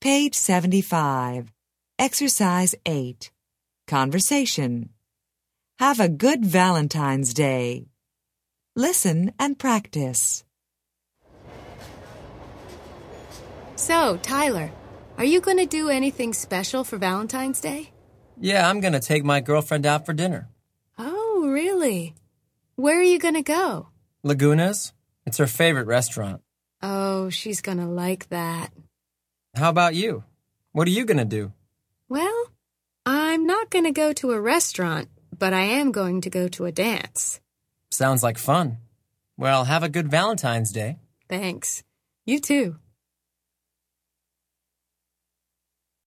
Page 75. Exercise 8. Conversation. Have a good Valentine's Day. Listen and practice. So, Tyler, are you going to do anything special for Valentine's Day? Yeah, I'm going to take my girlfriend out for dinner. Oh, really? Where are you going to go? Laguna's. It's her favorite restaurant. Oh, she's going to like that. How about you? What are you going to do? Well, I'm not going to go to a restaurant, but I am going to go to a dance. Sounds like fun. Well, have a good Valentine's Day. Thanks. You too.